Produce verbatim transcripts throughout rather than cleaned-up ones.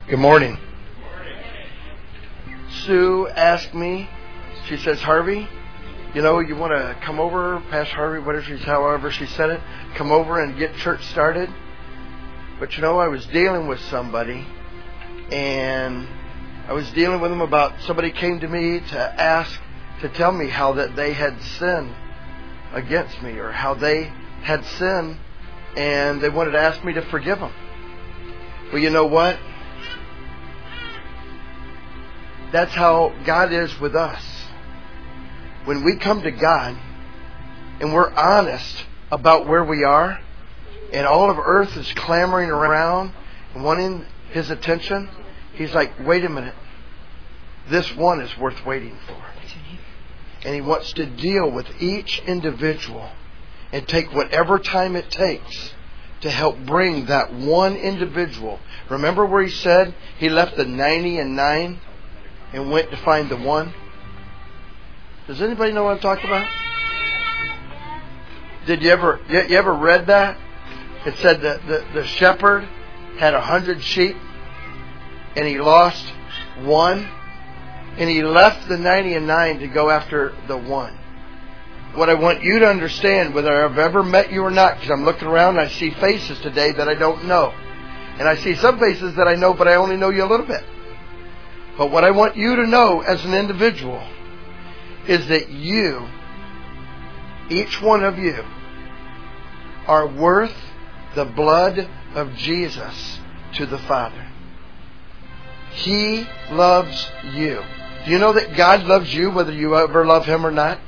Good morning. Sue asked me, she says, Harvey, you know, you want to come over, Pastor Harvey, whatever she's, however she said it, come over and get church started. But you know, I was dealing with somebody, and I was dealing with them about, somebody came to me to ask, to tell me how that they had sinned against me, or how they had sinned, and they wanted to ask me to forgive them. Well, you know what? That's how God is with us. When we come to God and we're honest about where we are, and all of earth is clamoring around and wanting His attention, He's like, wait a minute. This one is worth waiting for. And He wants to deal with each individual and take whatever time it takes to help bring that one individual. Remember where He said He left the ninety and nine and went to find the one? Does anybody know what I'm talking about? Did you ever you, you ever read that? It said that the, the shepherd had a hundred sheep and he lost one, and he left the ninety and nine to go after the one. What I want you to understand, whether I've ever met you or not, because I'm looking around and I see faces today that I don't know. And I see some faces that I know, but I only know you a little bit. But what I want you to know as an individual is that you, each one of you, are worth the blood of Jesus to the Father. He loves you. Do you know that God loves you whether you ever love Him or not?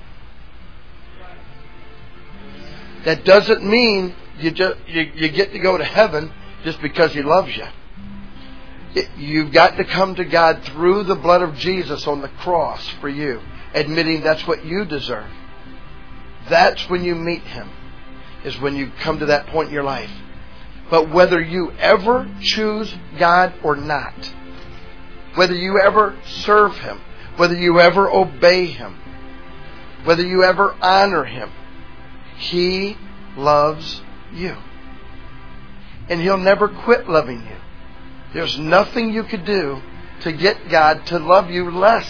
That doesn't mean you just you, you get to go to heaven just because He loves you. It, you've got to come to God through the blood of Jesus on the cross for you, admitting that's what you deserve. That's when you meet Him, is when you come to that point in your life. But whether you ever choose God or not, whether you ever serve Him, whether you ever obey Him, whether you ever honor Him, He loves you. And He'll never quit loving you. There's nothing you could do to get God to love you less.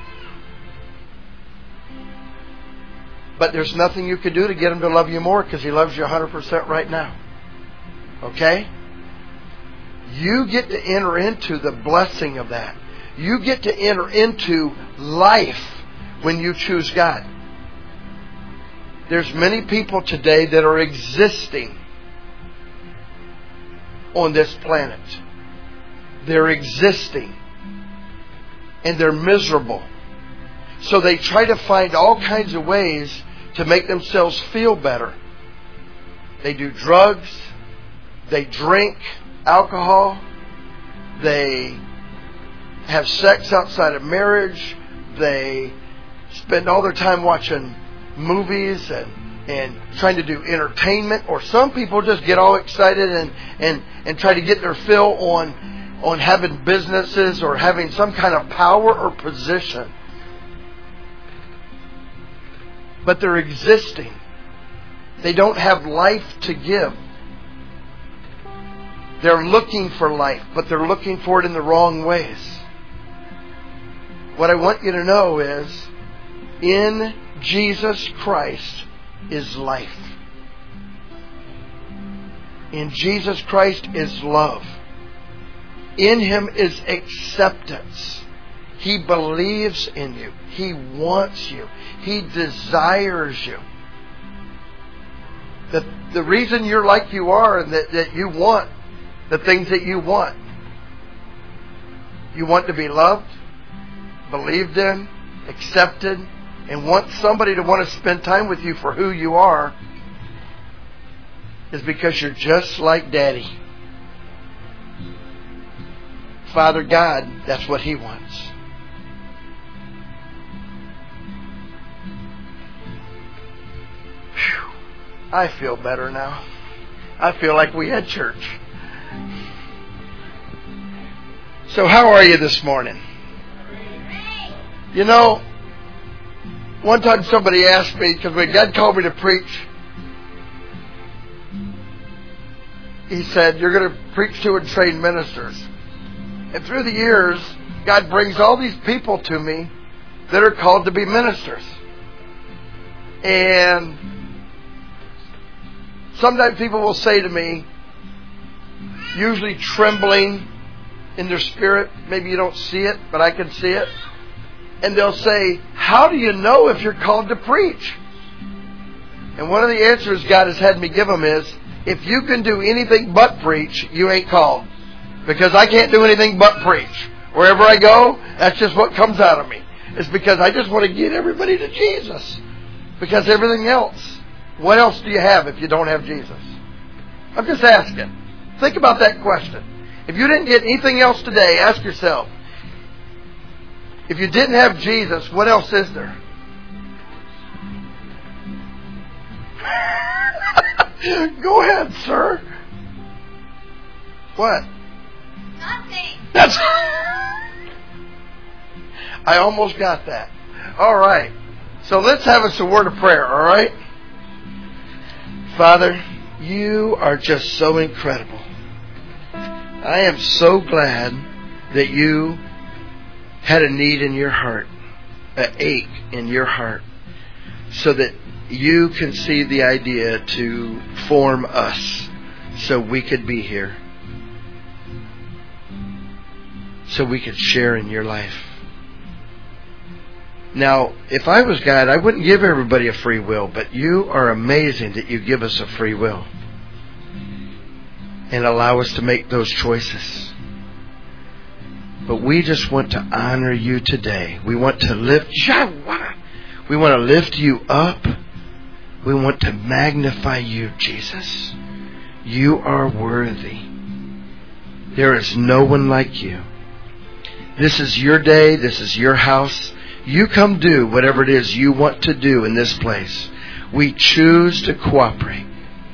But there's nothing you could do to get Him to love you more, because He loves you one hundred percent right now. Okay? You get to enter into the blessing of that. You get to enter into life when you choose God. There's many people today that are existing on this planet. They're existing. And they're miserable. So they try to find all kinds of ways to make themselves feel better. They do drugs. They drink alcohol. They have sex outside of marriage. They spend all their time watching movies and, and trying to do entertainment. Or some people just get all excited and, and, and try to get their fill on, on having businesses or having some kind of power or position. But they're existing. They don't have life to give. They're looking for life, but they're looking for it in the wrong ways. What I want you to know is, in Jesus Christ is life. In Jesus Christ is love. In Him is acceptance. He believes in you. He wants you. He desires you. The, the reason you're like you are, and that, that you want the things that you want. You want to be loved, believed in, accepted, and want somebody to want to spend time with you for who you are, is because you're just like Daddy. Father God, that's what He wants. Whew. I feel better now. I feel like we had church. So how are you this morning? You know, one time somebody asked me, because when God called me to preach, He said, you're going to preach to and train ministers. And through the years, God brings all these people to me that are called to be ministers. And sometimes people will say to me, usually trembling in their spirit, maybe you don't see it, but I can see it. And they'll say, how do you know if you're called to preach? And one of the answers God has had me give them is, if you can do anything but preach, you ain't called. Because I can't do anything but preach. Wherever I go, that's just what comes out of me. It's because I just want to get everybody to Jesus. Because everything else, what else do you have if you don't have Jesus? I'm just asking. Think about that question. If you didn't get anything else today, ask yourself, if you didn't have Jesus, what else is there? Go ahead, sir. What? Nothing. That's. I almost got that. All right. So let's have us a word of prayer, all right? Father, you are just so incredible. I am so glad that you had a need in your heart, an ache in your heart, so that you conceived the idea to form us so we could be here, so we could share in your life. Now, if I was God, I wouldn't give everybody a free will, but you are amazing that you give us a free will and allow us to make those choices. But we just want to honor you today. We want to lift we want to lift you up. We want to magnify you, Jesus. You are worthy. There is no one like you. This is your day. This is your house. You come do whatever it is you want to do in this place. We choose to cooperate.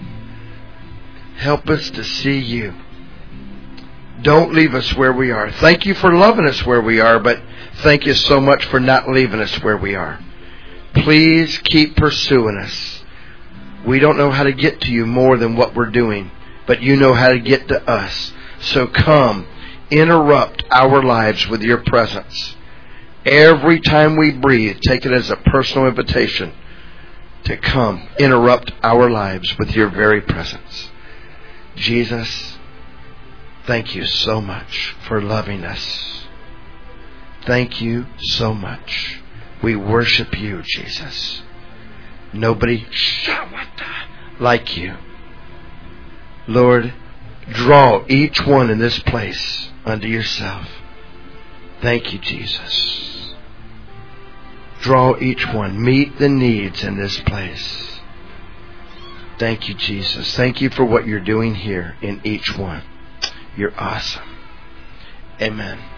Help us to see you. Don't leave us where we are. Thank you for loving us where we are, but thank you so much for not leaving us where we are. Please keep pursuing us. We don't know how to get to you more than what we're doing, but you know how to get to us. So come, interrupt our lives with your presence. Every time we breathe, take it as a personal invitation to come, interrupt our lives with your very presence. Jesus, thank you so much for loving us. Thank you so much. We worship you, Jesus. Nobody like you. Lord, draw each one in this place unto yourself. Thank you, Jesus. Draw each one. Meet the needs in this place. Thank you, Jesus. Thank you for what you're doing here in each one. You're awesome. Amen.